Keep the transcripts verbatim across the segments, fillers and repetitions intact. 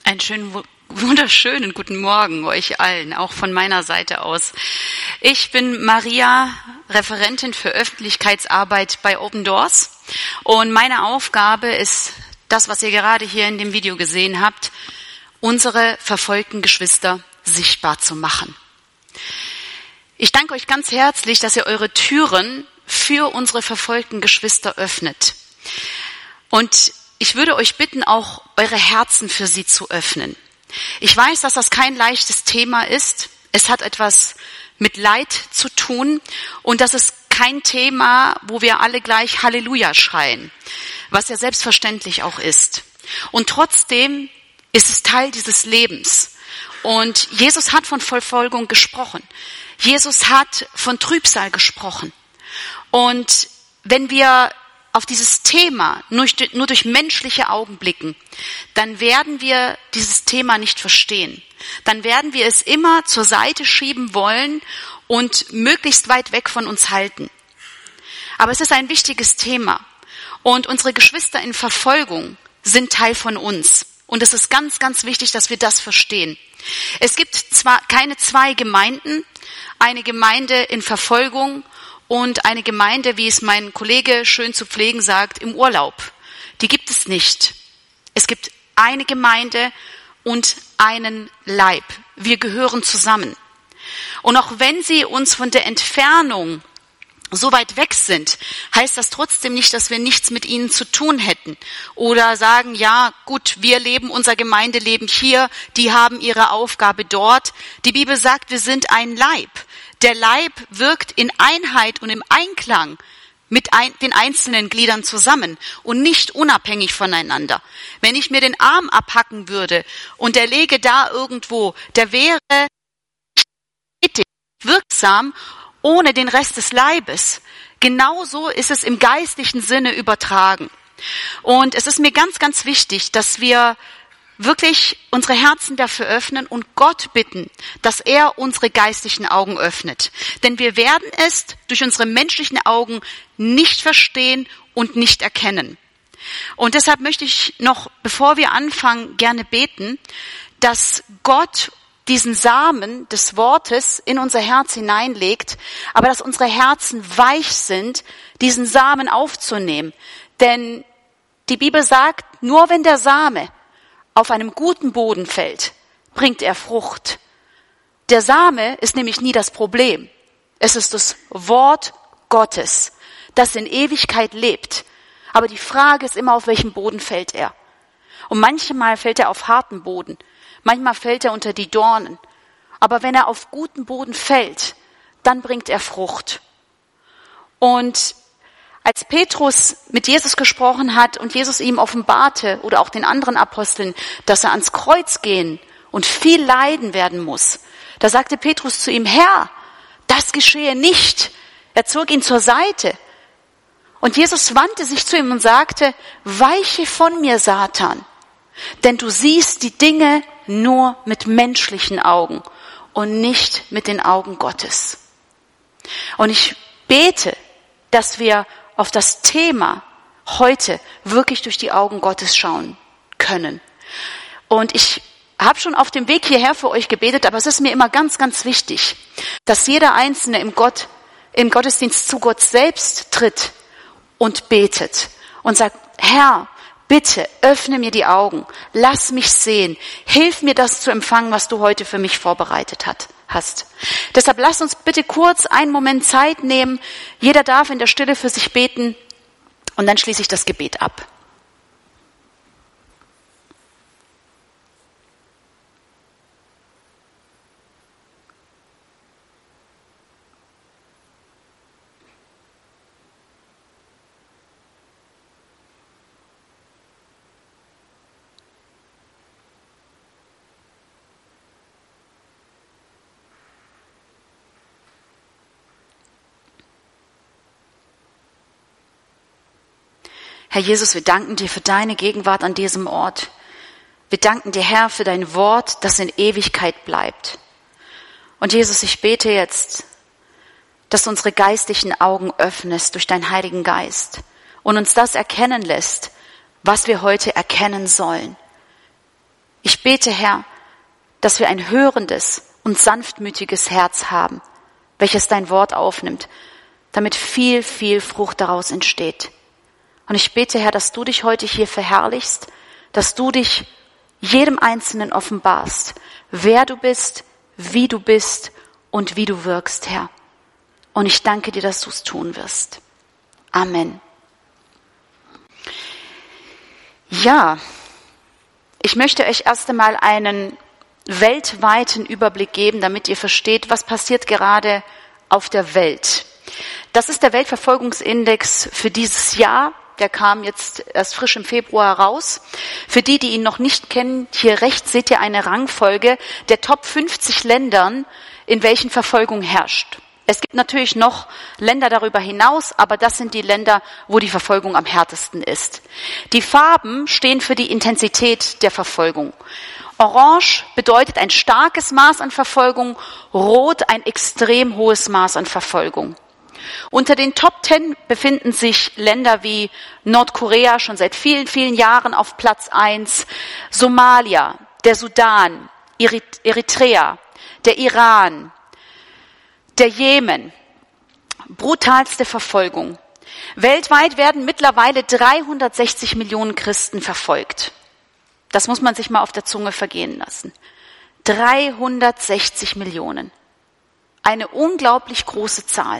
Einen schönen, wunderschönen guten Morgen euch allen, auch von meiner Seite aus. Ich bin Maria, Referentin für Öffentlichkeitsarbeit bei Open Doors. Und meine Aufgabe ist das, was ihr gerade hier in dem Video gesehen habt, unsere verfolgten Geschwister sichtbar zu machen. Ich danke euch ganz herzlich, dass ihr eure Türen für unsere verfolgten Geschwister öffnet. Und ich würde euch bitten, auch eure Herzen für sie zu öffnen. Ich weiß, dass das kein leichtes Thema ist. Es hat etwas mit Leid zu tun und das ist kein Thema, wo wir alle gleich Halleluja schreien, was ja selbstverständlich auch ist. Und trotzdem ist es Teil dieses Lebens. Und Jesus hat von Verfolgung gesprochen. Jesus hat von Trübsal gesprochen. Und wenn wir auf dieses Thema nur durch, nur durch menschliche Augen blicken, dann werden wir dieses Thema nicht verstehen. Dann werden wir es immer zur Seite schieben wollen und möglichst weit weg von uns halten. Aber es ist ein wichtiges Thema. Und unsere Geschwister in Verfolgung sind Teil von uns. Und es ist ganz, ganz wichtig, dass wir das verstehen. Es gibt zwar keine zwei Gemeinden, eine Gemeinde in Verfolgung und eine Gemeinde, wie es mein Kollege schön zu pflegen sagt, im Urlaub. Die gibt es nicht. Es gibt eine Gemeinde und einen Leib. Wir gehören zusammen. Und auch wenn sie uns von der Entfernung so weit weg sind, heißt das trotzdem nicht, dass wir nichts mit ihnen zu tun hätten. Oder sagen, ja gut, wir leben, unser Gemeindeleben hier, die haben ihre Aufgabe dort. Die Bibel sagt, wir sind ein Leib. Der Leib wirkt in Einheit und im Einklang mit ein, den einzelnen Gliedern zusammen und nicht unabhängig voneinander. Wenn ich mir den Arm abhacken würde und der läge da irgendwo, der wäre nicht wirksam ohne den Rest des Leibes. Genauso ist es im geistlichen Sinne übertragen. Und es ist mir ganz, ganz wichtig, dass wir wirklich unsere Herzen dafür öffnen und Gott bitten, dass er unsere geistlichen Augen öffnet. Denn wir werden es durch unsere menschlichen Augen nicht verstehen und nicht erkennen. Und deshalb möchte ich noch, bevor wir anfangen, gerne beten, dass Gott diesen Samen des Wortes in unser Herz hineinlegt, aber dass unsere Herzen weich sind, diesen Samen aufzunehmen. Denn die Bibel sagt, nur wenn der Same auf einem guten Boden fällt, bringt er Frucht. Der Same ist nämlich nie das Problem. Es ist das Wort Gottes, das in Ewigkeit lebt. Aber die Frage ist immer, auf welchem Boden fällt er. Und manchmal fällt er auf harten Boden. Manchmal fällt er unter die Dornen. Aber wenn er auf guten Boden fällt, dann bringt er Frucht. Und als Petrus mit Jesus gesprochen hat und Jesus ihm offenbarte oder auch den anderen Aposteln, dass er ans Kreuz gehen und viel leiden werden muss, da sagte Petrus zu ihm, Herr, das geschehe nicht. Er zog ihn zur Seite. Und Jesus wandte sich zu ihm und sagte, weiche von mir, Satan, denn du siehst die Dinge nur mit menschlichen Augen und nicht mit den Augen Gottes. Und ich bete, dass wir auf das Thema heute wirklich durch die Augen Gottes schauen können. Und ich habe schon auf dem Weg hierher für euch gebetet, aber es ist mir immer ganz, ganz wichtig, dass jeder Einzelne im Gott, im Gottesdienst zu Gott selbst tritt und betet und sagt, Herr, bitte öffne mir die Augen, lass mich sehen, hilf mir das zu empfangen, was du heute für mich vorbereitet hat, hast. Deshalb lasst uns bitte kurz einen Moment Zeit nehmen. Jeder darf in der Stille für sich beten und dann schließe ich das Gebet ab. Herr Jesus, wir danken dir für deine Gegenwart an diesem Ort. Wir danken dir, Herr, für dein Wort, das in Ewigkeit bleibt. Und Jesus, ich bete jetzt, dass du unsere geistlichen Augen öffnest durch deinen Heiligen Geist und uns das erkennen lässt, was wir heute erkennen sollen. Ich bete, Herr, dass wir ein hörendes und sanftmütiges Herz haben, welches dein Wort aufnimmt, damit viel, viel Frucht daraus entsteht. Und ich bete, Herr, dass du dich heute hier verherrlichst, dass du dich jedem Einzelnen offenbarst, wer du bist, wie du bist und wie du wirkst, Herr. Und ich danke dir, dass du es tun wirst. Amen. Ja, ich möchte euch erst einmal einen weltweiten Überblick geben, damit ihr versteht, was passiert gerade auf der Welt. Das ist der Weltverfolgungsindex für dieses Jahr. Der kam jetzt erst frisch im Februar raus. Für die, die ihn noch nicht kennen, hier rechts seht ihr eine Rangfolge der Top fünfzig Ländern, in welchen Verfolgung herrscht. Es gibt natürlich noch Länder darüber hinaus, aber das sind die Länder, wo die Verfolgung am härtesten ist. Die Farben stehen für die Intensität der Verfolgung. Orange bedeutet ein starkes Maß an Verfolgung, Rot ein extrem hohes Maß an Verfolgung. Unter den Top Ten befinden sich Länder wie Nordkorea schon seit vielen, vielen Jahren auf Platz eins, Somalia, der Sudan, Eritrea, der Iran, der Jemen. Brutalste Verfolgung. Weltweit werden mittlerweile dreihundertsechzig Millionen Christen verfolgt. Das muss man sich mal auf der Zunge vergehen lassen. dreihundertsechzig Millionen. Eine unglaublich große Zahl.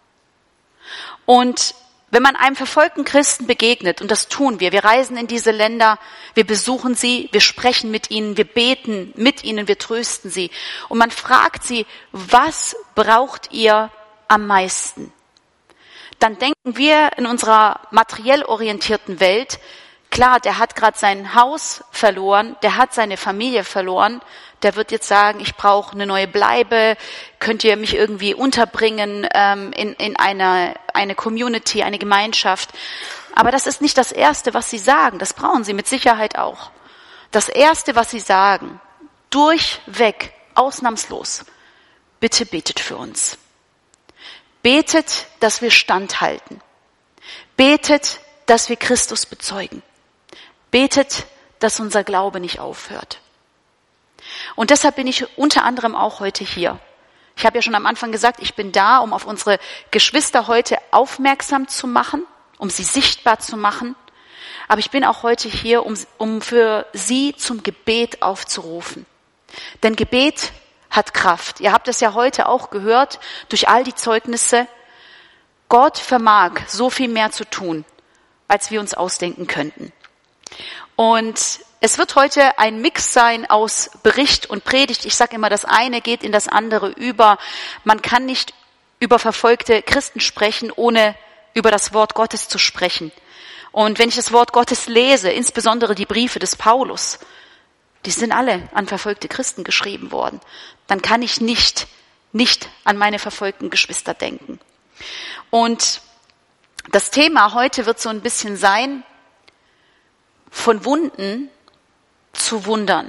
Und wenn man einem verfolgten Christen begegnet, und das tun wir, wir reisen in diese Länder, wir besuchen sie, wir sprechen mit ihnen, wir beten mit ihnen, wir trösten sie. Und man fragt sie, was braucht ihr am meisten? Dann denken wir in unserer materiell orientierten Welt, klar, der hat gerade sein Haus verloren, der hat seine Familie verloren, der wird jetzt sagen, ich brauche eine neue Bleibe, könnt ihr mich irgendwie unterbringen ähm, in, in eine, eine Community, eine Gemeinschaft. Aber das ist nicht das Erste, was sie sagen, das brauchen sie mit Sicherheit auch. Das Erste, was sie sagen, durchweg, ausnahmslos, bitte betet für uns. Betet, dass wir standhalten. Betet, dass wir Christus bezeugen. Betet, dass unser Glaube nicht aufhört. Und deshalb bin ich unter anderem auch heute hier. Ich habe ja schon am Anfang gesagt, ich bin da, um auf unsere Geschwister heute aufmerksam zu machen, um sie sichtbar zu machen. Aber ich bin auch heute hier, um, um für sie zum Gebet aufzurufen. Denn Gebet hat Kraft. Ihr habt es ja heute auch gehört, durch all die Zeugnisse. Gott vermag so viel mehr zu tun, als wir uns ausdenken könnten. Und es wird heute ein Mix sein aus Bericht und Predigt. Ich sage immer, das eine geht in das andere über. Man kann nicht über verfolgte Christen sprechen, ohne über das Wort Gottes zu sprechen. Und wenn ich das Wort Gottes lese, insbesondere die Briefe des Paulus, die sind alle an verfolgte Christen geschrieben worden, dann kann ich nicht, nicht an meine verfolgten Geschwister denken. Und das Thema heute wird so ein bisschen sein, von Wunden zu Wundern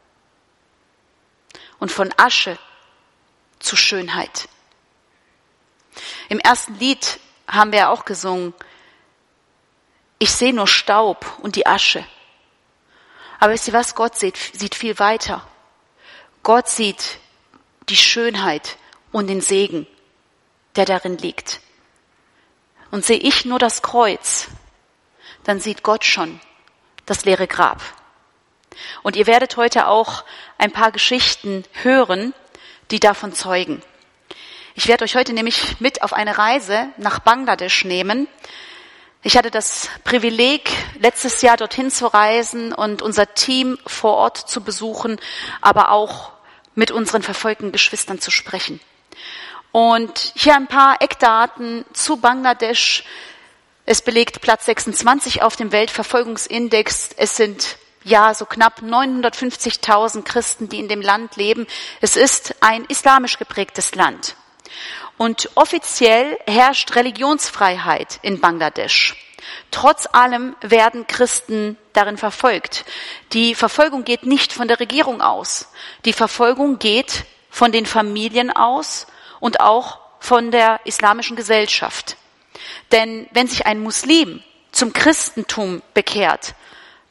und von Asche zu Schönheit. Im ersten Lied haben wir ja auch gesungen, ich sehe nur Staub und die Asche. Aber wisst ihr was, Gott sieht, sieht viel weiter. Gott sieht die Schönheit und den Segen, der darin liegt. Und sehe ich nur das Kreuz, dann sieht Gott schon das leere Grab. Und ihr werdet heute auch ein paar Geschichten hören, die davon zeugen. Ich werde euch heute nämlich mit auf eine Reise nach Bangladesch nehmen. Ich hatte das Privileg, letztes Jahr dorthin zu reisen und unser Team vor Ort zu besuchen, aber auch mit unseren verfolgten Geschwistern zu sprechen. Und hier ein paar Eckdaten zu Bangladesch. Es belegt Platz sechsundzwanzig auf dem Weltverfolgungsindex. Es sind ja so knapp neunhundertfünfzigtausend Christen, die in dem Land leben. Es ist ein islamisch geprägtes Land. Und offiziell herrscht Religionsfreiheit in Bangladesch. Trotz allem werden Christen darin verfolgt. Die Verfolgung geht nicht von der Regierung aus. Die Verfolgung geht von den Familien aus und auch von der islamischen Gesellschaft. Denn wenn sich ein Muslim zum Christentum bekehrt,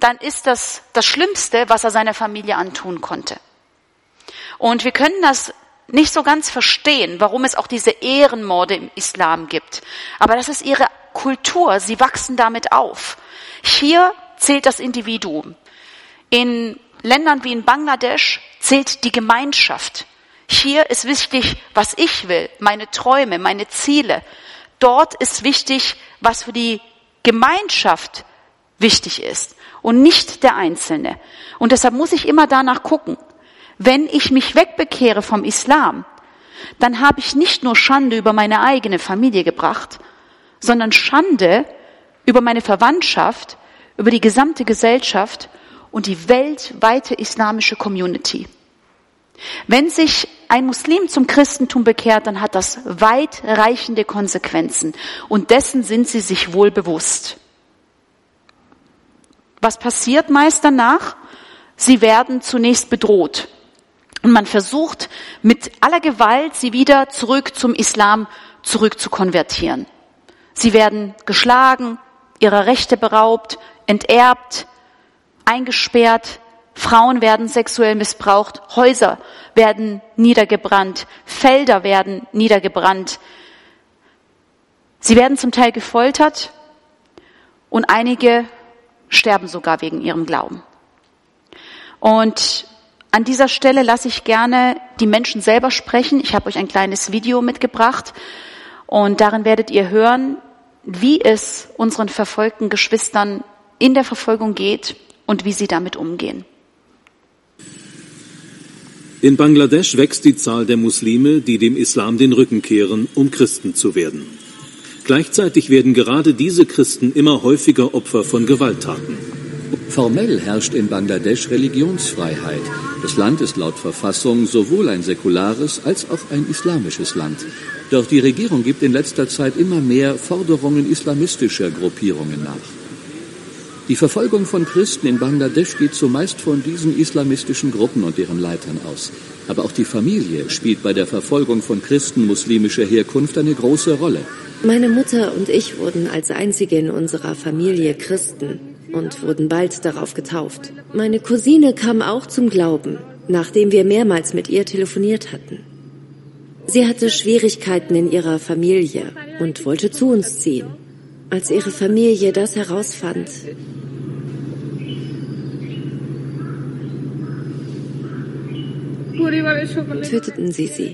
dann ist das das Schlimmste, was er seiner Familie antun konnte. Und wir können das nicht so ganz verstehen, warum es auch diese Ehrenmorde im Islam gibt. Aber das ist ihre Kultur, sie wachsen damit auf. Hier zählt das Individuum. In Ländern wie in Bangladesch zählt die Gemeinschaft. Hier ist wichtig, was ich will, meine Träume, meine Ziele. Dort ist wichtig, was für die Gemeinschaft wichtig ist und nicht der Einzelne. Und deshalb muss ich immer danach gucken. Wenn ich mich wegbekehre vom Islam, dann habe ich nicht nur Schande über meine eigene Familie gebracht, sondern Schande über meine Verwandtschaft, über die gesamte Gesellschaft und die weltweite islamische Community. Wenn sich ein Muslim zum Christentum bekehrt, dann hat das weitreichende Konsequenzen und dessen sind sie sich wohl bewusst. Was passiert meist danach? Sie werden zunächst bedroht. Und man versucht mit aller Gewalt, sie wieder zurück zum Islam zurück zu konvertieren. Sie werden geschlagen, ihrer Rechte beraubt, enterbt, eingesperrt, Frauen werden sexuell missbraucht, Häuser werden niedergebrannt, Felder werden niedergebrannt. Sie werden zum Teil gefoltert und einige sterben sogar wegen ihrem Glauben. Und an dieser Stelle lasse ich gerne die Menschen selber sprechen. Ich habe euch ein kleines Video mitgebracht und darin werdet ihr hören, wie es unseren verfolgten Geschwistern in der Verfolgung geht und wie sie damit umgehen. In Bangladesch wächst die Zahl der Muslime, die dem Islam den Rücken kehren, um Christen zu werden. Gleichzeitig werden gerade diese Christen immer häufiger Opfer von Gewalttaten. Formell herrscht in Bangladesch Religionsfreiheit. Das Land ist laut Verfassung sowohl ein säkulares als auch ein islamisches Land. Doch die Regierung gibt in letzter Zeit immer mehr Forderungen islamistischer Gruppierungen nach. Die Verfolgung von Christen in Bangladesch geht zumeist von diesen islamistischen Gruppen und deren Leitern aus. Aber auch die Familie spielt bei der Verfolgung von Christen muslimischer Herkunft eine große Rolle. Meine Mutter und ich wurden als einzige in unserer Familie Christen und wurden bald darauf getauft. Meine Cousine kam auch zum Glauben, nachdem wir mehrmals mit ihr telefoniert hatten. Sie hatte Schwierigkeiten in ihrer Familie und wollte zu uns ziehen. Als ihre Familie das herausfand, töteten sie sie.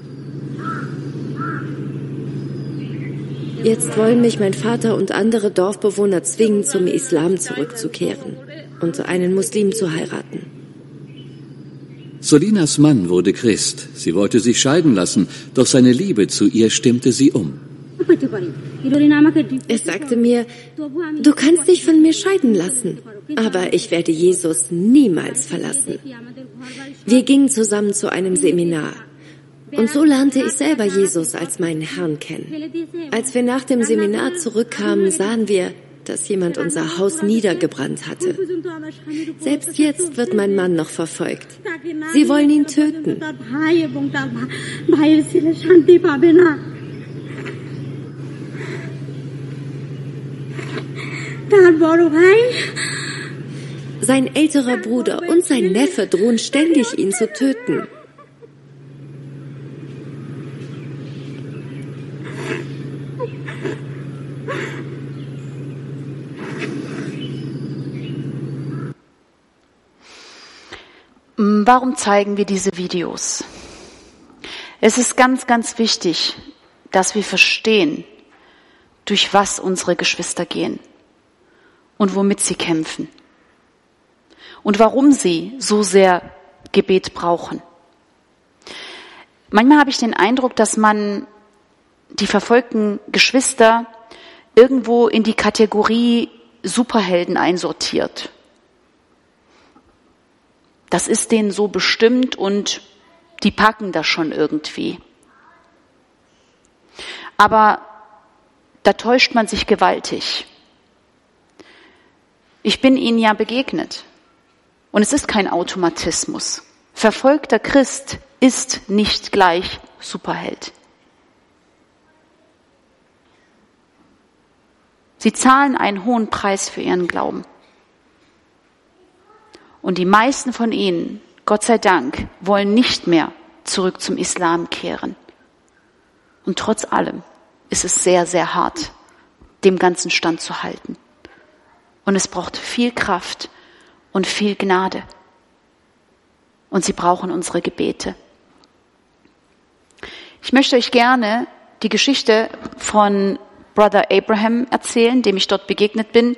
Jetzt wollen mich mein Vater und andere Dorfbewohner zwingen, zum Islam zurückzukehren und einen Muslim zu heiraten. Solinas Mann wurde Christ. Sie wollte sich scheiden lassen, doch seine Liebe zu ihr stimmte sie um. Er sagte mir, du kannst dich von mir scheiden lassen, aber ich werde Jesus niemals verlassen. Wir gingen zusammen zu einem Seminar. Und so lernte ich selber Jesus als meinen Herrn kennen. Als wir nach dem Seminar zurückkamen, sahen wir, dass jemand unser Haus niedergebrannt hatte. Selbst jetzt wird mein Mann noch verfolgt. Sie wollen ihn töten. Sein älterer Bruder und sein Neffe drohen ständig, ihn zu töten. Warum zeigen wir diese Videos? Es ist ganz, ganz wichtig, dass wir verstehen, durch was unsere Geschwister gehen und womit sie kämpfen und warum sie so sehr Gebet brauchen. Manchmal habe ich den Eindruck, dass man die verfolgten Geschwister irgendwo in die Kategorie Superhelden einsortiert. Das ist denen so bestimmt und die packen das schon irgendwie. Aber da täuscht man sich gewaltig. Ich bin ihnen ja begegnet. Und es ist kein Automatismus. Verfolgter Christ ist nicht gleich Superheld. Sie zahlen einen hohen Preis für ihren Glauben. Und die meisten von ihnen, Gott sei Dank, wollen nicht mehr zurück zum Islam kehren. Und trotz allem ist es sehr, sehr hart, dem Ganzen standzuhalten. Und es braucht viel Kraft und viel Gnade. Und sie brauchen unsere Gebete. Ich möchte euch gerne die Geschichte von Brother Abraham erzählen, dem ich dort begegnet bin.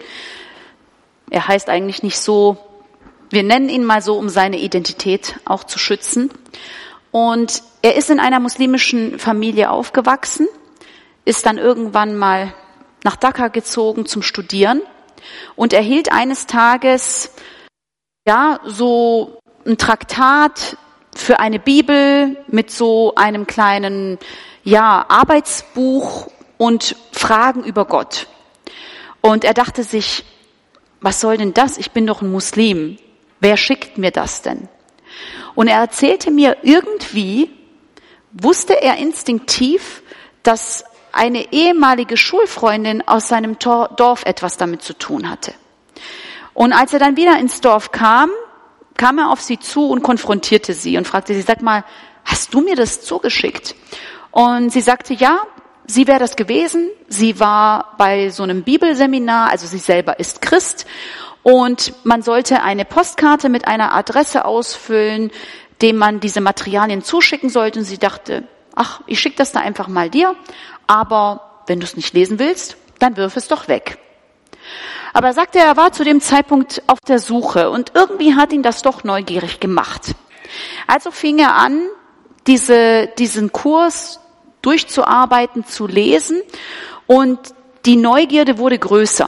Er heißt eigentlich nicht so, wir nennen ihn mal so, um seine Identität auch zu schützen. Und er ist in einer muslimischen Familie aufgewachsen, ist dann irgendwann mal nach Dhaka gezogen zum Studieren und erhielt eines Tages ja so ein Traktat für eine Bibel mit so einem kleinen ja Arbeitsbuch und Fragen über Gott. Und er dachte sich, was soll denn das? Ich bin doch ein Muslim. Wer schickt mir das denn? Und er erzählte mir, irgendwie wusste er instinktiv, dass eine ehemalige Schulfreundin aus seinem Dorf etwas damit zu tun hatte. Und als er dann wieder ins Dorf kam, kam er auf sie zu und konfrontierte sie und fragte sie, sag mal, hast du mir das zugeschickt? Und sie sagte, ja, sie wäre das gewesen. Sie war bei so einem Bibelseminar, also sie selber ist Christ. Und man sollte eine Postkarte mit einer Adresse ausfüllen, dem man diese Materialien zuschicken sollte. Und sie dachte, ach, ich schicke das da einfach mal dir. Aber wenn du es nicht lesen willst, dann wirf es doch weg. Aber er sagte, er war zu dem Zeitpunkt auf der Suche und irgendwie hat ihn das doch neugierig gemacht. Also fing er an, diese, diesen Kurs durchzuarbeiten, zu lesen und die Neugierde wurde größer.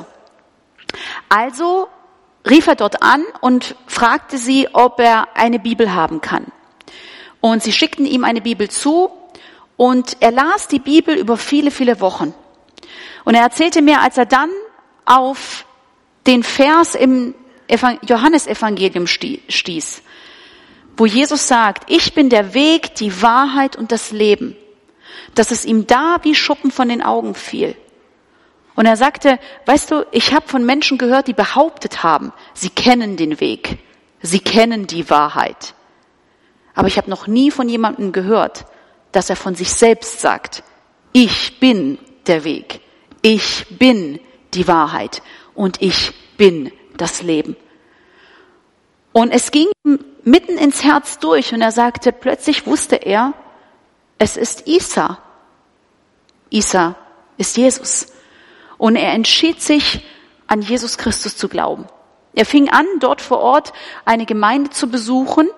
Also rief er dort an und fragte sie, ob er eine Bibel haben kann. Und sie schickten ihm eine Bibel zu und er las die Bibel über viele, viele Wochen. Und er erzählte mir, als er dann auf den Vers im Johannesevangelium stieß, wo Jesus sagt, ich bin der Weg, die Wahrheit und das Leben, dass es ihm da wie Schuppen von den Augen fiel. Und er sagte, weißt du, ich habe von Menschen gehört, die behauptet haben, sie kennen den Weg, sie kennen die Wahrheit. Aber ich habe noch nie von jemandem gehört, dass er von sich selbst sagt, ich bin der Weg, ich bin die Wahrheit und ich bin das Leben. Und es ging ihm mitten ins Herz durch und er sagte, plötzlich wusste er, es ist Isa. Isa ist Jesus. Und er entschied sich, an Jesus Christus zu glauben. Er fing an, dort vor Ort eine Gemeinde zu besuchen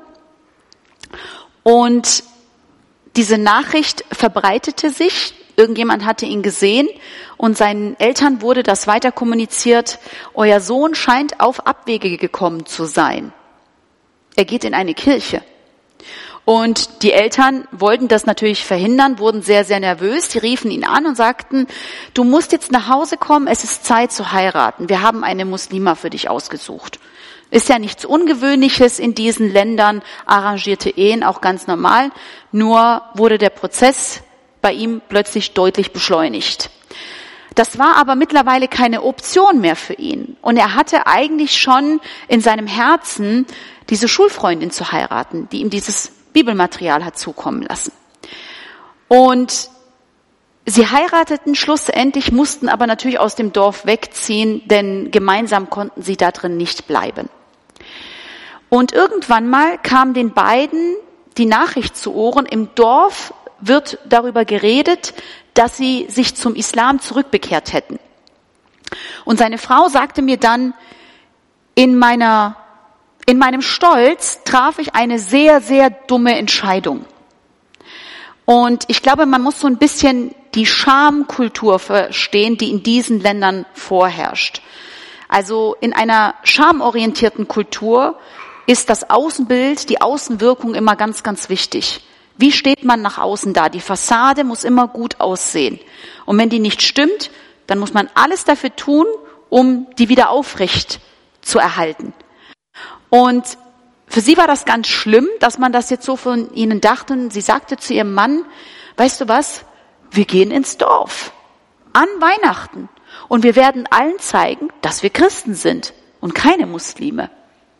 und diese Nachricht verbreitete sich. Irgendjemand hatte ihn gesehen und seinen Eltern wurde das weiter kommuniziert. Euer Sohn scheint auf Abwege gekommen zu sein. Er geht in eine Kirche. Und die Eltern wollten das natürlich verhindern, wurden sehr, sehr nervös. Die riefen ihn an und sagten, du musst jetzt nach Hause kommen, es ist Zeit zu heiraten. Wir haben eine Muslima für dich ausgesucht. Ist ja nichts Ungewöhnliches in diesen Ländern, arrangierte Ehen, auch ganz normal. Nur wurde der Prozess bei ihm plötzlich deutlich beschleunigt. Das war aber mittlerweile keine Option mehr für ihn. Und er hatte eigentlich schon in seinem Herzen, diese Schulfreundin zu heiraten, die ihm dieses Bibelmaterial hat zukommen lassen. Und sie heirateten schlussendlich, mussten aber natürlich aus dem Dorf wegziehen, denn gemeinsam konnten sie da drin nicht bleiben. Und irgendwann mal kam den beiden die Nachricht zu Ohren, im Dorf wird darüber geredet, dass sie sich zum Islam zurückbekehrt hätten. Und seine Frau sagte mir dann, in meiner In meinem Stolz traf ich eine sehr, sehr dumme Entscheidung. Und ich glaube, man muss so ein bisschen die Schamkultur verstehen, die in diesen Ländern vorherrscht. Also in einer schamorientierten Kultur ist das Außenbild, die Außenwirkung immer ganz, ganz wichtig. Wie steht man nach außen da? Die Fassade muss immer gut aussehen. Und wenn die nicht stimmt, dann muss man alles dafür tun, um die wieder aufrecht zu erhalten. Und für sie war das ganz schlimm, dass man das jetzt so von ihnen dachte. Und sie sagte zu ihrem Mann, weißt du was, wir gehen ins Dorf an Weihnachten und wir werden allen zeigen, dass wir Christen sind und keine Muslime.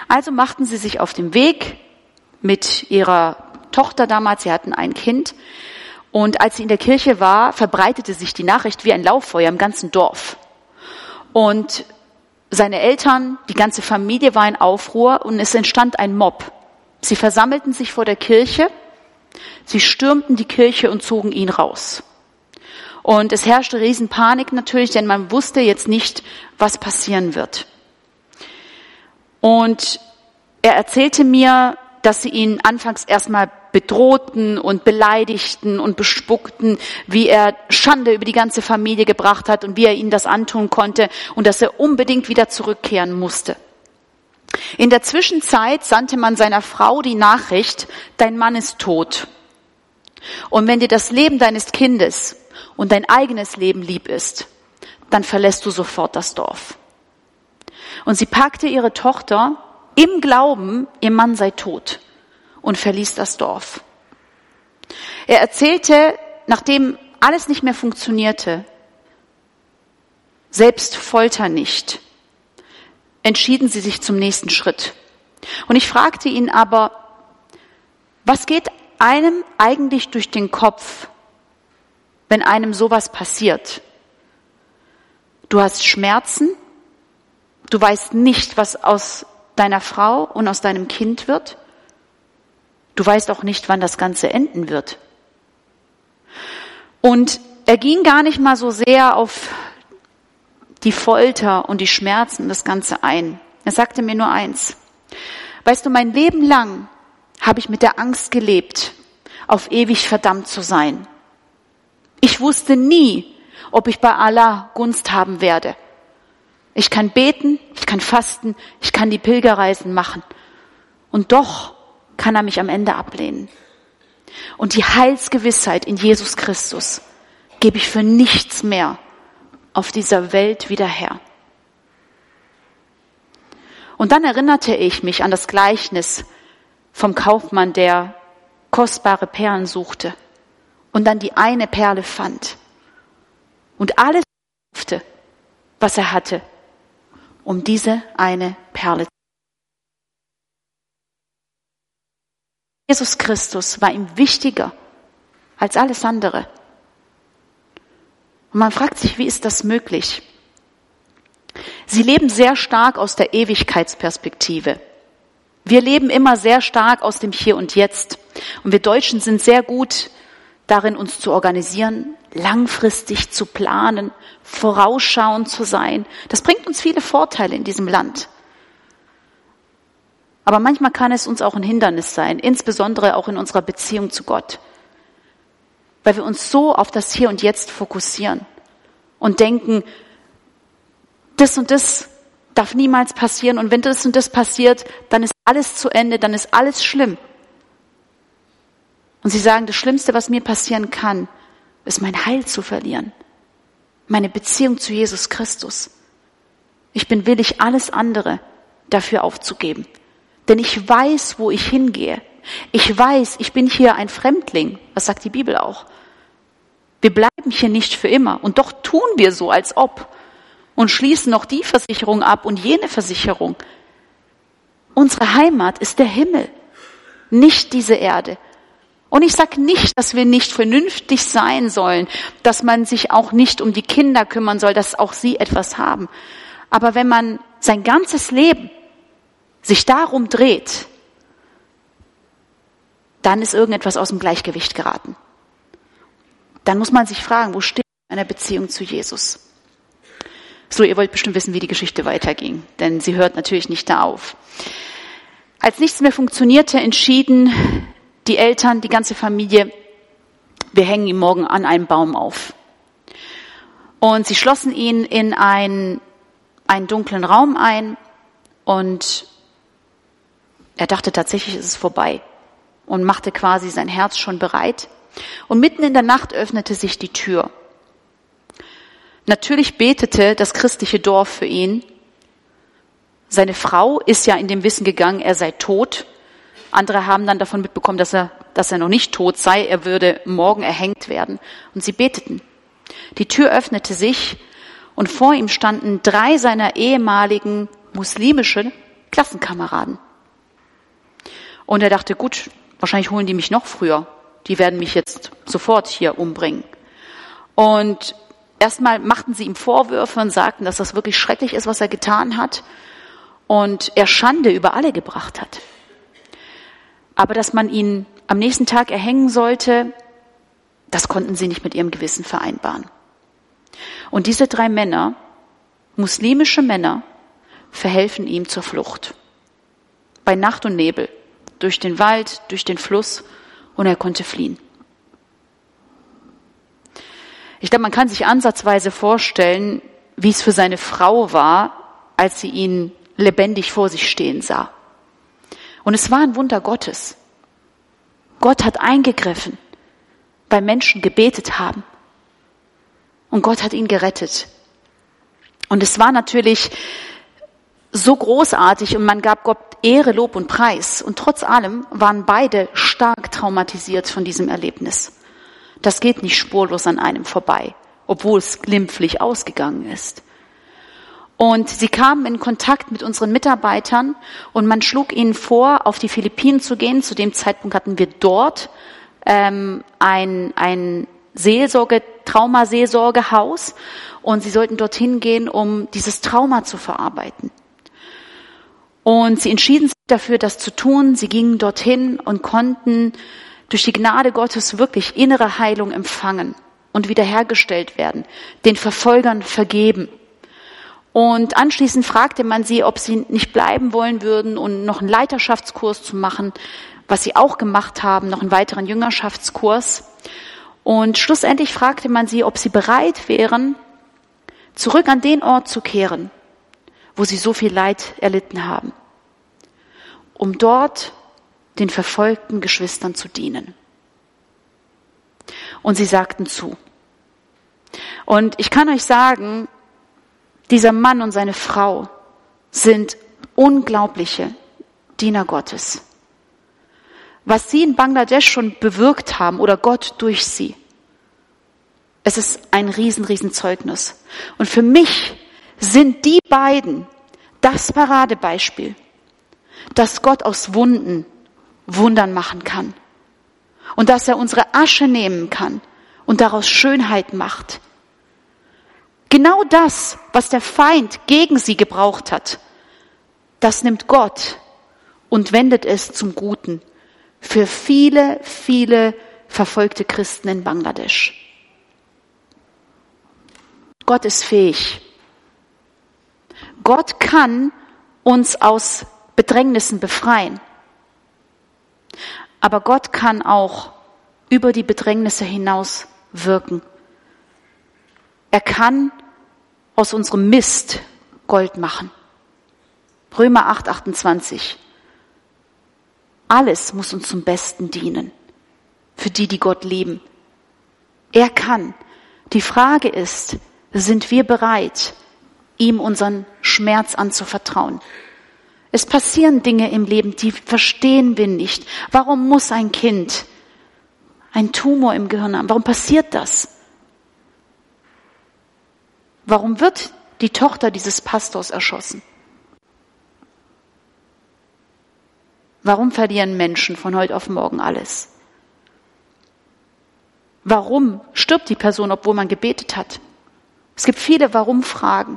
Also machten sie sich auf den Weg mit ihrer Tochter damals, sie hatten ein Kind. Und als sie in der Kirche war, verbreitete sich die Nachricht wie ein Lauffeuer im ganzen Dorf. Und seine Eltern, die ganze Familie war in Aufruhr und es entstand ein Mob. Sie versammelten sich vor der Kirche, sie stürmten die Kirche und zogen ihn raus. Und es herrschte Riesenpanik natürlich, denn man wusste jetzt nicht, was passieren wird. Und er erzählte mir, dass sie ihn anfangs erstmal bedrohten und beleidigten und bespuckten, wie er Schande über die ganze Familie gebracht hat und wie er ihnen das antun konnte und dass er unbedingt wieder zurückkehren musste. In der Zwischenzeit sandte man seiner Frau die Nachricht, dein Mann ist tot. Und wenn dir das Leben deines Kindes und dein eigenes Leben lieb ist, dann verlässt du sofort das Dorf. Und sie packte ihre Tochter im Glauben, ihr Mann sei tot, und verließ das Dorf. Er erzählte, nachdem alles nicht mehr funktionierte, selbst Folter nicht, entschieden sie sich zum nächsten Schritt. Und ich fragte ihn aber, was geht einem eigentlich durch den Kopf, wenn einem sowas passiert? Du hast Schmerzen, du weißt nicht, was aus deiner Frau und aus deinem Kind wird. Du weißt auch nicht, wann das Ganze enden wird. Und er ging gar nicht mal so sehr auf die Folter und die Schmerzen, das Ganze ein. Er sagte mir nur eins. Weißt du, mein Leben lang habe ich mit der Angst gelebt, auf ewig verdammt zu sein. Ich wusste nie, ob ich bei Allah Gunst haben werde. Ich kann beten, ich kann fasten, ich kann die Pilgerreisen machen. Und doch kann er mich am Ende ablehnen. Und die Heilsgewissheit in Jesus Christus gebe ich für nichts mehr auf dieser Welt wieder her. Und dann erinnerte ich mich an das Gleichnis vom Kaufmann, der kostbare Perlen suchte und dann die eine Perle fand und alles kaufte, was er hatte, um diese eine Perle zu. Jesus Christus war ihm wichtiger als alles andere. Und man fragt sich, wie ist das möglich? Sie leben sehr stark aus der Ewigkeitsperspektive. Wir leben immer sehr stark aus dem Hier und Jetzt. Und wir Deutschen sind sehr gut darin, uns zu organisieren, langfristig zu planen, vorausschauend zu sein. Das bringt uns viele Vorteile in diesem Land. Aber manchmal kann es uns auch ein Hindernis sein, insbesondere auch in unserer Beziehung zu Gott. Weil wir uns so auf das Hier und Jetzt fokussieren und denken, das und das darf niemals passieren und wenn das und das passiert, dann ist alles zu Ende, dann ist alles schlimm. Und sie sagen, das Schlimmste, was mir passieren kann, ist mein Heil zu verlieren, meine Beziehung zu Jesus Christus. Ich bin willig, alles andere dafür aufzugeben. Denn ich weiß, wo ich hingehe. Ich weiß, ich bin hier ein Fremdling. Was sagt die Bibel auch? Wir bleiben hier nicht für immer. Und doch tun wir so, als ob. Und schließen noch die Versicherung ab und jene Versicherung. Unsere Heimat ist der Himmel, nicht diese Erde. Und ich sage nicht, dass wir nicht vernünftig sein sollen, dass man sich auch nicht um die Kinder kümmern soll, dass auch sie etwas haben. Aber wenn man sein ganzes Leben sich darum dreht, dann ist irgendetwas aus dem Gleichgewicht geraten. Dann muss man sich fragen, wo steht eine Beziehung zu Jesus? So, ihr wollt bestimmt wissen, wie die Geschichte weiterging, denn sie hört natürlich nicht da auf. Als nichts mehr funktionierte, entschieden die Eltern, die ganze Familie, wir hängen ihn morgen an einem Baum auf. Und sie schlossen ihn in einen, einen dunklen Raum ein und er dachte tatsächlich, es ist vorbei und machte quasi sein Herz schon bereit. Und mitten in der Nacht öffnete sich die Tür. Natürlich betete das christliche Dorf für ihn. Seine Frau ist ja in dem Wissen gegangen, er sei tot. Andere haben dann davon mitbekommen, dass er, dass er noch nicht tot sei. Er würde morgen erhängt werden. Und sie beteten. Die Tür öffnete sich und vor ihm standen drei seiner ehemaligen muslimischen Klassenkameraden. Und er dachte, gut, wahrscheinlich holen die mich noch früher. Die werden mich jetzt sofort hier umbringen. Und erstmal machten sie ihm Vorwürfe und sagten, dass das wirklich schrecklich ist, was er getan hat. Und er Schande über alle gebracht hat. Aber dass man ihn am nächsten Tag erhängen sollte, das konnten sie nicht mit ihrem Gewissen vereinbaren. Und diese drei Männer, muslimische Männer, verhelfen ihm zur Flucht. Bei Nacht und Nebel, durch den Wald, durch den Fluss, und er konnte fliehen. Ich glaube, man kann sich ansatzweise vorstellen, wie es für seine Frau war, als sie ihn lebendig vor sich stehen sah. Und es war ein Wunder Gottes. Gott hat eingegriffen, weil Menschen gebetet haben. Und Gott hat ihn gerettet. Und es war natürlich so großartig und man gab Gott Ehre, Lob und Preis. Und trotz allem waren beide stark traumatisiert von diesem Erlebnis. Das geht nicht spurlos an einem vorbei, obwohl es glimpflich ausgegangen ist. Und sie kamen in Kontakt mit unseren Mitarbeitern und man schlug ihnen vor, auf die Philippinen zu gehen. Zu dem Zeitpunkt hatten wir dort ähm, ein, ein Seelsorge, Traumaseelsorgehaus und sie sollten dorthin gehen, um dieses Trauma zu verarbeiten. Und sie entschieden sich dafür, das zu tun. Sie gingen dorthin und konnten durch die Gnade Gottes wirklich innere Heilung empfangen und wiederhergestellt werden, den Verfolgern vergeben. Und anschließend fragte man sie, ob sie nicht bleiben wollen würden und noch einen Leiterschaftskurs zu machen, was sie auch gemacht haben, noch einen weiteren Jüngerschaftskurs. Und schlussendlich fragte man sie, ob sie bereit wären, zurück an den Ort zu kehren, wo sie so viel Leid erlitten haben, um dort den verfolgten Geschwistern zu dienen. Und sie sagten zu. Und ich kann euch sagen, dieser Mann und seine Frau sind unglaubliche Diener Gottes. Was sie in Bangladesch schon bewirkt haben oder Gott durch sie, es ist ein riesen, riesen Zeugnis. Und für mich sind die beiden das Paradebeispiel, dass Gott aus Wunden Wundern machen kann und dass er unsere Asche nehmen kann und daraus Schönheit macht. Genau das, was der Feind gegen sie gebraucht hat, das nimmt Gott und wendet es zum Guten für viele, viele verfolgte Christen in Bangladesch. Gott ist fähig. Gott kann uns aus Bedrängnissen befreien. Aber Gott kann auch über die Bedrängnisse hinaus wirken. Er kann aus unserem Mist Gold machen. Römer acht, achtundzwanzig. Alles muss uns zum Besten dienen. Für die, die Gott lieben. Er kann. Die Frage ist, sind wir bereit, ihm unseren Schmerz anzuvertrauen? Es passieren Dinge im Leben, die verstehen wir nicht. Warum muss ein Kind einen Tumor im Gehirn haben? Warum passiert das? Warum wird die Tochter dieses Pastors erschossen? Warum verlieren Menschen von heute auf morgen alles? Warum stirbt die Person, obwohl man gebetet hat? Es gibt viele Warum-Fragen.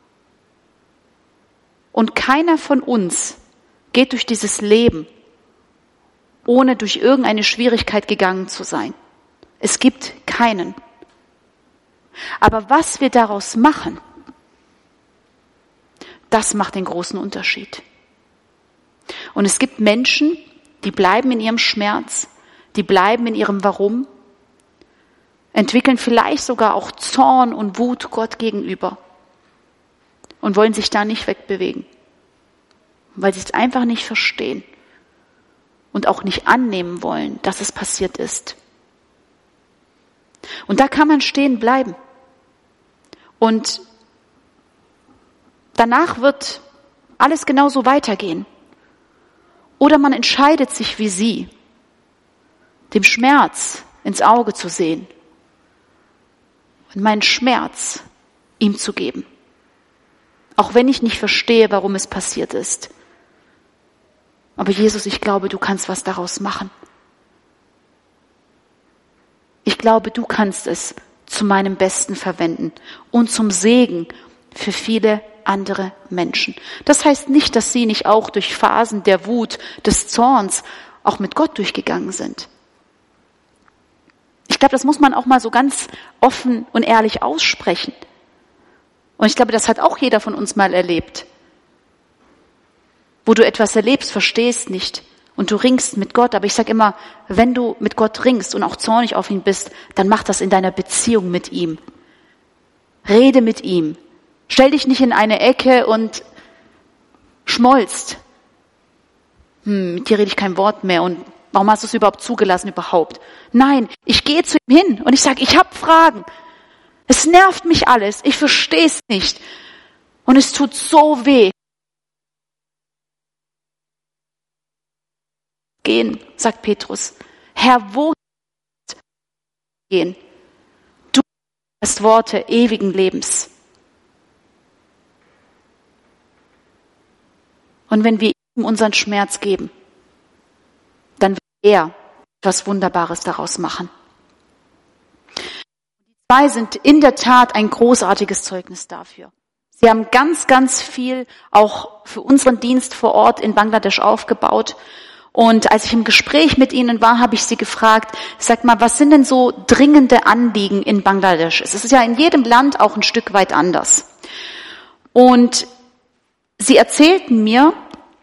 Und keiner von uns geht durch dieses Leben, ohne durch irgendeine Schwierigkeit gegangen zu sein. Es gibt keinen. Aber was wir daraus machen, das macht den großen Unterschied. Und es gibt Menschen, die bleiben in ihrem Schmerz, die bleiben in ihrem Warum, entwickeln vielleicht sogar auch Zorn und Wut Gott gegenüber und wollen sich da nicht wegbewegen, weil sie es einfach nicht verstehen und auch nicht annehmen wollen, dass es passiert ist. Und da kann man stehen bleiben. Und danach wird alles genauso weitergehen. Oder man entscheidet sich wie sie, dem Schmerz ins Auge zu sehen und meinen Schmerz ihm zu geben. Auch wenn ich nicht verstehe, warum es passiert ist. Aber Jesus, ich glaube, du kannst was daraus machen. Ich glaube, du kannst es zu meinem Besten verwenden und zum Segen für viele andere Menschen. Das heißt nicht, dass sie nicht auch durch Phasen der Wut, des Zorns auch mit Gott durchgegangen sind. Ich glaube, das muss man auch mal so ganz offen und ehrlich aussprechen. Und ich glaube, das hat auch jeder von uns mal erlebt. Wo du etwas erlebst, verstehst nicht und du ringst mit Gott. Aber ich sage immer, wenn du mit Gott ringst und auch zornig auf ihn bist, dann mach das in deiner Beziehung mit ihm. Rede mit ihm. Stell dich nicht in eine Ecke und schmolzt. Hm, mit dir rede ich kein Wort mehr und warum hast du es überhaupt zugelassen überhaupt? Nein, ich gehe zu ihm hin und ich sage, ich habe Fragen. Es nervt mich alles, ich verstehe es nicht und es tut so weh. Gehen, sagt Petrus. Herr, wo gehen? Du hast Worte ewigen Lebens. Und wenn wir ihm unseren Schmerz geben, dann wird er etwas Wunderbares daraus machen. Die zwei sind in der Tat ein großartiges Zeugnis dafür. Sie haben ganz, ganz viel auch für unseren Dienst vor Ort in Bangladesch aufgebaut. Und als ich im Gespräch mit ihnen war, habe ich sie gefragt, sag mal, was sind denn so dringende Anliegen in Bangladesch? Es ist ja in jedem Land auch ein Stück weit anders. Und sie erzählten mir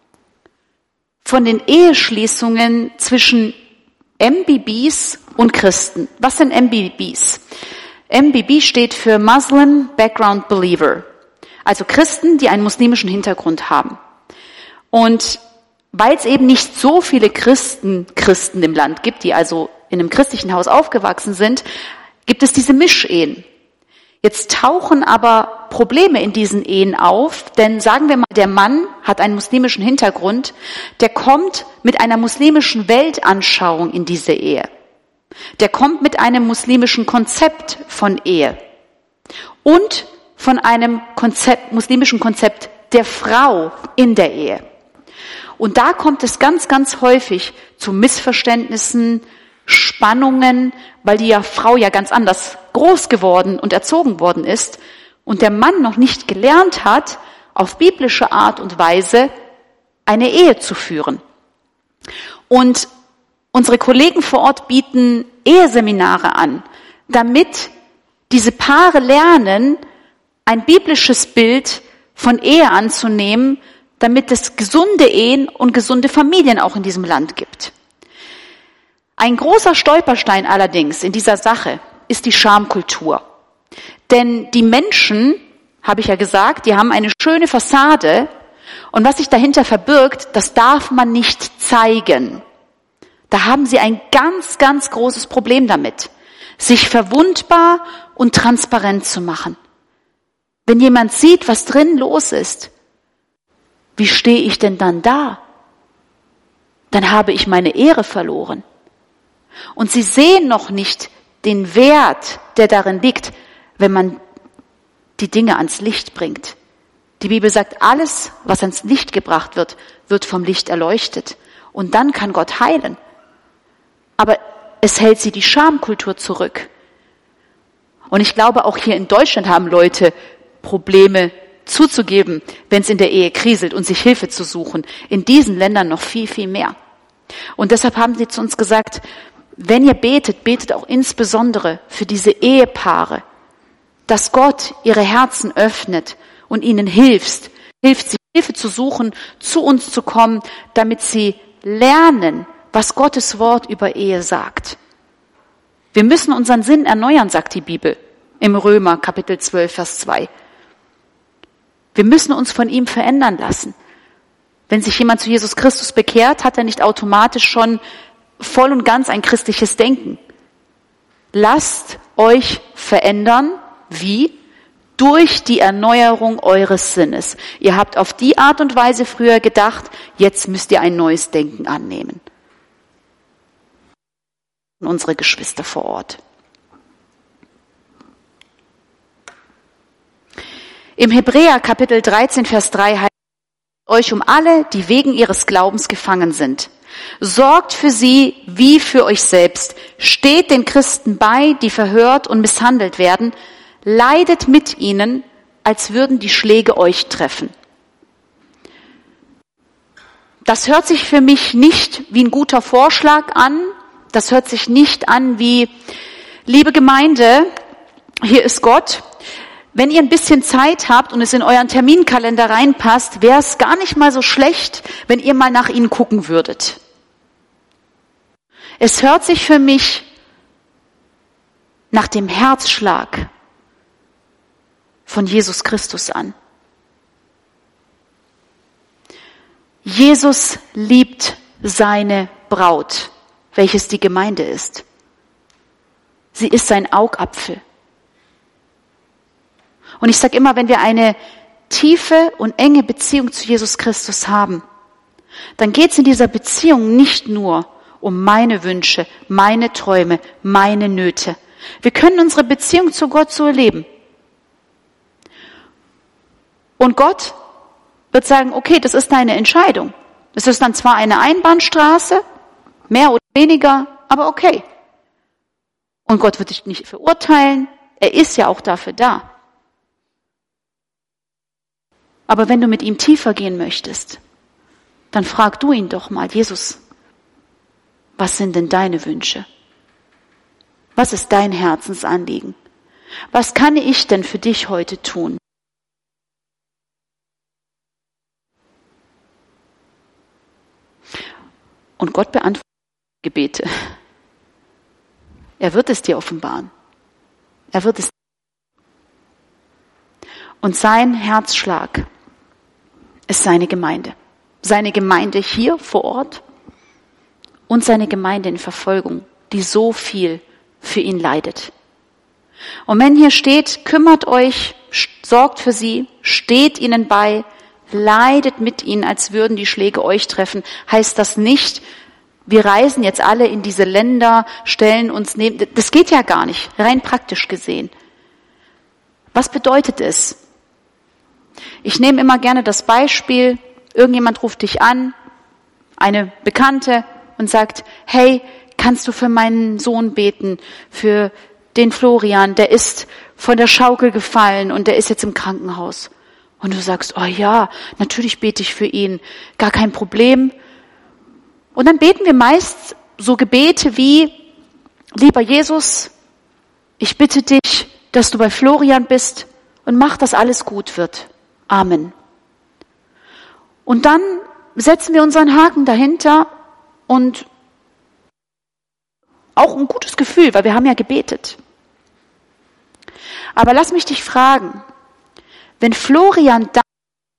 von den Eheschließungen zwischen M B Bs und Christen. Was sind M B Bs? M B B steht für Muslim Background Believer, also Christen, die einen muslimischen Hintergrund haben. Und weil es eben nicht so viele Christen, Christen im Land gibt, die also in einem christlichen Haus aufgewachsen sind, gibt es diese Mischehen. Jetzt tauchen aber Probleme in diesen Ehen auf, denn sagen wir mal, der Mann hat einen muslimischen Hintergrund, der kommt mit einer muslimischen Weltanschauung in diese Ehe. Der kommt mit einem muslimischen Konzept von Ehe und von einem Konzept, muslimischen Konzept der Frau in der Ehe. Und da kommt es ganz, ganz häufig zu Missverständnissen, Spannungen, weil die ja Frau ja ganz anders groß geworden und erzogen worden ist und der Mann noch nicht gelernt hat, auf biblische Art und Weise eine Ehe zu führen. Und unsere Kollegen vor Ort bieten Eheseminare an, damit diese Paare lernen, ein biblisches Bild von Ehe anzunehmen, damit es gesunde Ehen und gesunde Familien auch in diesem Land gibt. Ein großer Stolperstein allerdings in dieser Sache ist die Schamkultur. Denn die Menschen, habe ich ja gesagt, die haben eine schöne Fassade und was sich dahinter verbirgt, das darf man nicht zeigen. Da haben sie ein ganz, ganz großes Problem damit, sich verwundbar und transparent zu machen. Wenn jemand sieht, was drin los ist, wie stehe ich denn dann da? Dann habe ich meine Ehre verloren. Und sie sehen noch nicht den Wert, der darin liegt, wenn man die Dinge ans Licht bringt. Die Bibel sagt, alles, was ans Licht gebracht wird, wird vom Licht erleuchtet. Und dann kann Gott heilen. Aber es hält sie die Schamkultur zurück. Und ich glaube, auch hier in Deutschland haben Leute Probleme zuzugeben, wenn es in der Ehe kriselt und sich Hilfe zu suchen. In diesen Ländern noch viel, viel mehr. Und deshalb haben sie zu uns gesagt, wenn ihr betet, betet auch insbesondere für diese Ehepaare, dass Gott ihre Herzen öffnet und ihnen hilft, hilft sie Hilfe zu suchen, zu uns zu kommen, damit sie lernen, was Gottes Wort über Ehe sagt. Wir müssen unseren Sinn erneuern, sagt die Bibel im Römer Kapitel zwölf, Vers zwei. Wir müssen uns von ihm verändern lassen. Wenn sich jemand zu Jesus Christus bekehrt, hat er nicht automatisch schon voll und ganz ein christliches Denken. Lasst euch verändern. Wie? Durch die Erneuerung eures Sinnes. Ihr habt auf die Art und Weise früher gedacht, jetzt müsst ihr ein neues Denken annehmen. Unsere Geschwister vor Ort. Im Hebräer Kapitel dreizehn, Vers drei heißt, euch um alle, die wegen ihres Glaubens gefangen sind. Sorgt für sie wie für euch selbst. Steht den Christen bei, die verhört und misshandelt werden. Leidet mit ihnen, als würden die Schläge euch treffen. Das hört sich für mich nicht wie ein guter Vorschlag an. Das hört sich nicht an wie, liebe Gemeinde, hier ist Gott. Wenn ihr ein bisschen Zeit habt und es in euren Terminkalender reinpasst, wäre es gar nicht mal so schlecht, wenn ihr mal nach ihnen gucken würdet. Es hört sich für mich nach dem Herzschlag von Jesus Christus an. Jesus liebt seine Braut, welches die Gemeinde ist. Sie ist sein Augapfel. Und ich sage immer, wenn wir eine tiefe und enge Beziehung zu Jesus Christus haben, dann geht es in dieser Beziehung nicht nur um meine Wünsche, meine Träume, meine Nöte. Wir können unsere Beziehung zu Gott so erleben. Und Gott wird sagen, okay, das ist deine Entscheidung. Das ist dann zwar eine Einbahnstraße, mehr oder weniger, aber okay. Und Gott wird dich nicht verurteilen. Er ist ja auch dafür da. Aber wenn du mit ihm tiefer gehen möchtest, dann frag du ihn doch mal, Jesus, was sind denn deine Wünsche? Was ist dein Herzensanliegen? Was kann ich denn für dich heute tun? Und Gott beantwortet Gebete. Er wird es dir offenbaren. Er wird es. Und sein Herzschlag ist seine Gemeinde. Seine Gemeinde hier vor Ort und seine Gemeinde in Verfolgung, die so viel für ihn leidet. Und wenn hier steht, kümmert euch, sorgt für sie, steht ihnen bei, leidet mit ihnen, als würden die Schläge euch treffen, heißt das nicht, wir reisen jetzt alle in diese Länder, stellen uns neben, das geht ja gar nicht, rein praktisch gesehen. Was bedeutet es? Ich nehme immer gerne das Beispiel, irgendjemand ruft dich an, eine Bekannte, und sagt, hey, kannst du für meinen Sohn beten, für den Florian, der ist von der Schaukel gefallen und der ist jetzt im Krankenhaus. Und du sagst, oh ja, natürlich bete ich für ihn, gar kein Problem. Und dann beten wir meist so Gebete wie, lieber Jesus, ich bitte dich, dass du bei Florian bist und mach, dass alles gut wird. Amen. Und dann setzen wir unseren Haken dahinter und auch ein gutes Gefühl, weil wir haben ja gebetet. Aber lass mich dich fragen, wenn Florian da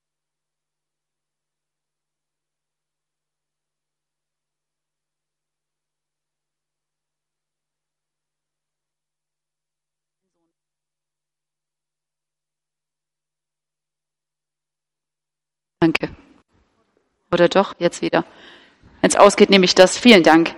Danke. Oder doch, jetzt wieder. Wenn es ausgeht, nehme ich das. Vielen Dank.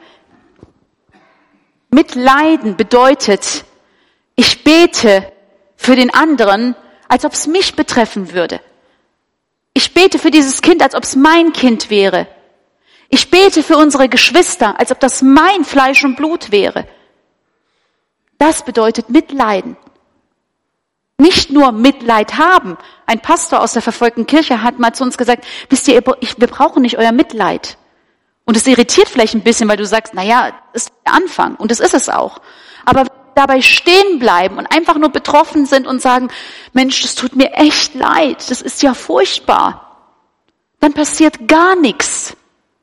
Mitleiden bedeutet, ich bete für den anderen, als ob es mich betreffen würde. Ich bete für dieses Kind, als ob es mein Kind wäre. Ich bete für unsere Geschwister, als ob das mein Fleisch und Blut wäre. Das bedeutet Mitleiden. Nicht nur Mitleid haben. Ein Pastor aus der verfolgten Kirche hat mal zu uns gesagt, wisst ihr, wir brauchen nicht euer Mitleid. Und es irritiert vielleicht ein bisschen, weil du sagst, naja, das ist der Anfang. Und das ist es auch. Aber dabei stehen bleiben und einfach nur betroffen sind und sagen, Mensch, das tut mir echt leid, das ist ja furchtbar. Dann passiert gar nichts.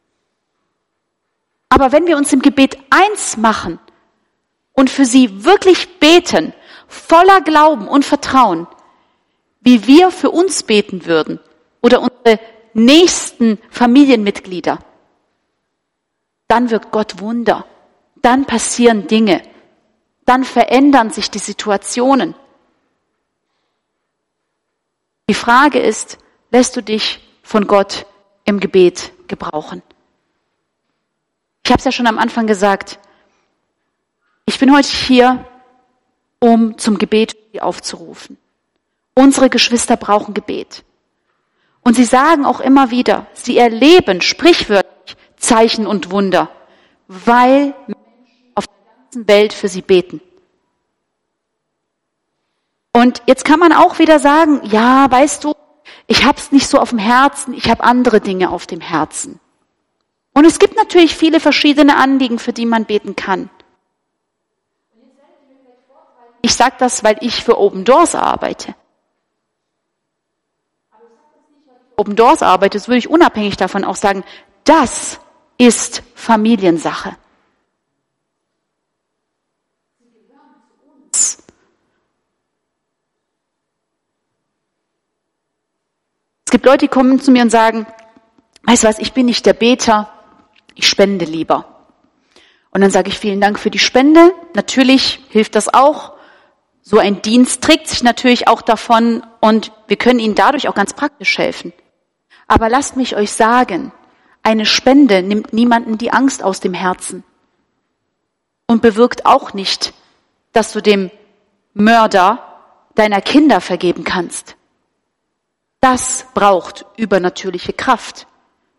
Aber wenn wir uns im Gebet eins machen und für sie wirklich beten, voller Glauben und Vertrauen, wie wir für uns beten würden oder unsere nächsten Familienmitglieder, dann wirkt Gott Wunder, dann passieren Dinge, dann verändern sich die Situationen. Die Frage ist, lässt du dich von Gott im Gebet gebrauchen? Ich habe es ja schon am Anfang gesagt, ich bin heute hier, um zum Gebet aufzurufen. Unsere Geschwister brauchen Gebet. Und sie sagen auch immer wieder, sie erleben sprichwörtlich Zeichen und Wunder, weil Menschen auf der ganzen Welt für sie beten. Und jetzt kann man auch wieder sagen, ja, weißt du, ich hab's nicht so auf dem Herzen, ich habe andere Dinge auf dem Herzen. Und es gibt natürlich viele verschiedene Anliegen, für die man beten kann. Ich sage das, weil ich für Open Doors arbeite. Open Doors arbeite, das würde ich unabhängig davon auch sagen, das ist Familiensache. Es gibt Leute, die kommen zu mir und sagen, weißt du was, ich bin nicht der Beter, ich spende lieber. Und dann sage ich, vielen Dank für die Spende. Natürlich hilft das auch. So ein Dienst trägt sich natürlich auch davon und wir können Ihnen dadurch auch ganz praktisch helfen. Aber lasst mich euch sagen, eine Spende nimmt niemanden die Angst aus dem Herzen und bewirkt auch nicht, dass du dem Mörder deiner Kinder vergeben kannst. Das braucht übernatürliche Kraft.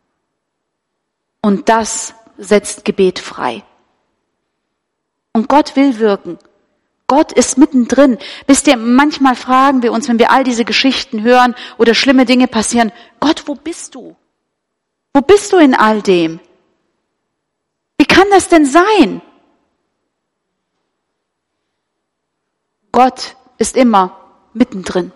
Und das setzt Gebet frei. Und Gott will wirken. Gott ist mittendrin. Wisst ihr, manchmal fragen wir uns, wenn wir all diese Geschichten hören oder schlimme Dinge passieren, Gott, wo bist du? Wo bist du in all dem? Wie kann das denn sein? Gott ist immer mittendrin.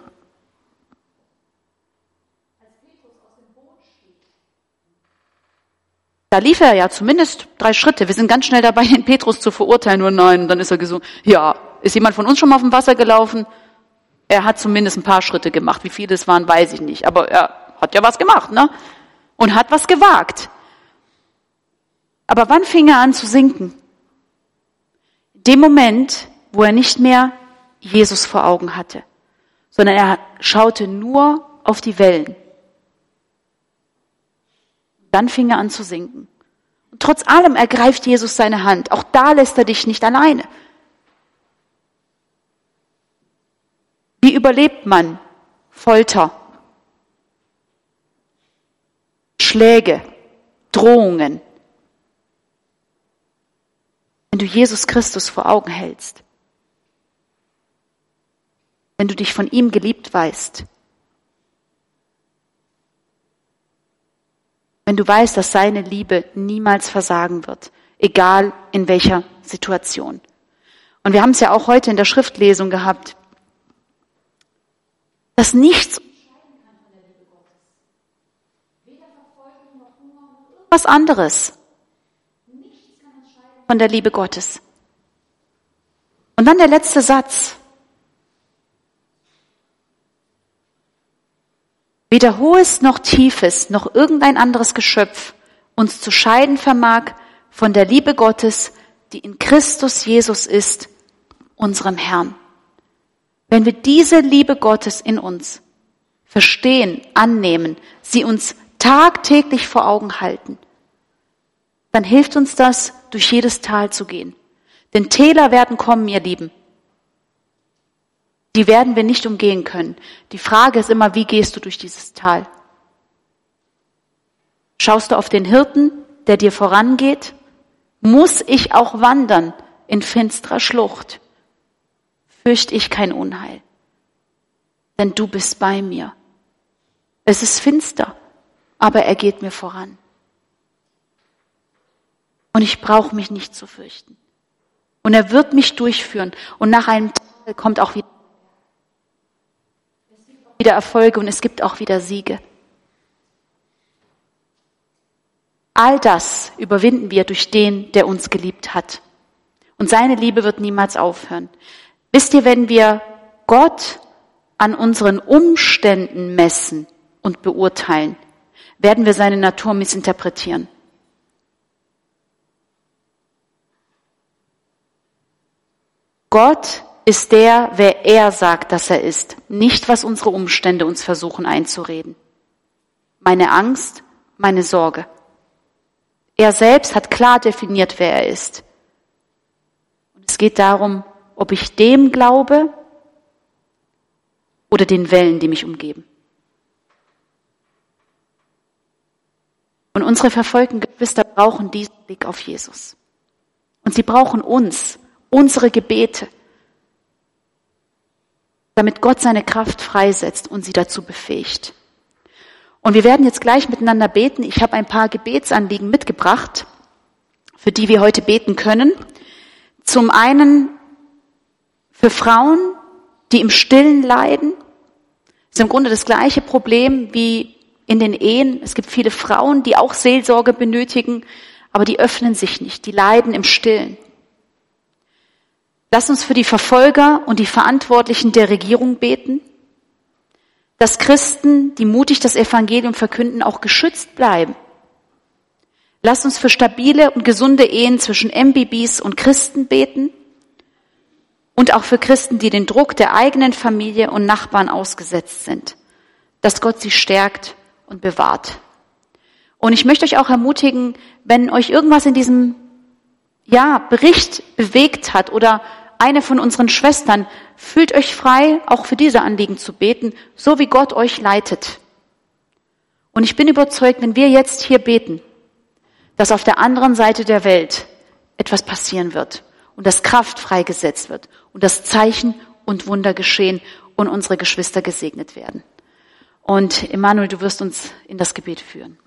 Da lief er ja zumindest drei Schritte. Wir sind ganz schnell dabei, den Petrus zu verurteilen. Nur nein, dann ist er gesund. Ja, ist jemand von uns schon mal auf dem Wasser gelaufen? Er hat zumindest ein paar Schritte gemacht. Wie viele es waren, weiß ich nicht. Aber er hat ja was gemacht, ne? Und hat was gewagt. Aber wann fing er an zu sinken? In dem Moment, wo er nicht mehr Jesus vor Augen hatte, sondern er schaute nur auf die Wellen. Dann fing er an zu sinken. Und trotz allem ergreift Jesus seine Hand. Auch da lässt er dich nicht alleine. Wie überlebt man Folter, Schläge, Drohungen? Wenn du Jesus Christus vor Augen hältst. Wenn du dich von ihm geliebt weißt. Wenn du weißt, dass seine Liebe niemals versagen wird, egal in welcher Situation. Und wir haben es ja auch heute in der Schriftlesung gehabt, dass nichts weder Verfolgung noch Hunger noch was anderes. Nichts kann uns scheiden von der Liebe Gottes. Und dann der letzte Satz. Weder Hohes noch Tiefes noch irgendein anderes Geschöpf uns zu scheiden vermag von der Liebe Gottes, die in Christus Jesus ist, unserem Herrn. Wenn wir diese Liebe Gottes in uns verstehen, annehmen, sie uns tagtäglich vor Augen halten, dann hilft uns das, durch jedes Tal zu gehen. Denn Täler werden kommen, ihr Lieben. Die werden wir nicht umgehen können. Die Frage ist immer, wie gehst du durch dieses Tal? Schaust du auf den Hirten, der dir vorangeht? Muss ich auch wandern in finsterer Schlucht? Fürchte ich kein Unheil, denn du bist bei mir. Es ist finster, aber er geht mir voran. Und ich brauche mich nicht zu fürchten. Und er wird mich durchführen. Und nach einem Tal kommt auch wieder wieder Erfolge und es gibt auch wieder Siege. All das überwinden wir durch den, der uns geliebt hat. Und seine Liebe wird niemals aufhören. Wisst ihr, wenn wir Gott an unseren Umständen messen und beurteilen, werden wir seine Natur missinterpretieren. Gott ist der, wer er sagt, dass er ist, nicht was unsere Umstände uns versuchen einzureden. Meine Angst, meine Sorge. Er selbst hat klar definiert, wer er ist. Und es geht darum, ob ich dem glaube oder den Wellen, die mich umgeben. Und unsere verfolgten Geschwister brauchen diesen Blick auf Jesus. Und sie brauchen uns, unsere Gebete, damit Gott seine Kraft freisetzt und sie dazu befähigt. Und wir werden jetzt gleich miteinander beten. Ich habe ein paar Gebetsanliegen mitgebracht, für die wir heute beten können. Zum einen für Frauen, die im Stillen leiden. Das ist im Grunde das gleiche Problem wie in den Ehen. Es gibt viele Frauen, die auch Seelsorge benötigen, aber die öffnen sich nicht, die leiden im Stillen. Lass uns für die Verfolger und die Verantwortlichen der Regierung beten, dass Christen, die mutig das Evangelium verkünden, auch geschützt bleiben. Lass uns für stabile und gesunde Ehen zwischen M B Bs und Christen beten und auch für Christen, die den Druck der eigenen Familie und Nachbarn ausgesetzt sind, dass Gott sie stärkt und bewahrt. Und ich möchte euch auch ermutigen, wenn euch irgendwas in diesem ja, Bericht bewegt hat oder eine von unseren Schwestern, fühlt euch frei, auch für diese Anliegen zu beten, so wie Gott euch leitet. Und ich bin überzeugt, wenn wir jetzt hier beten, dass auf der anderen Seite der Welt etwas passieren wird und dass Kraft freigesetzt wird und dass Zeichen und Wunder geschehen und unsere Geschwister gesegnet werden. Und Emanuel, du wirst uns in das Gebet führen.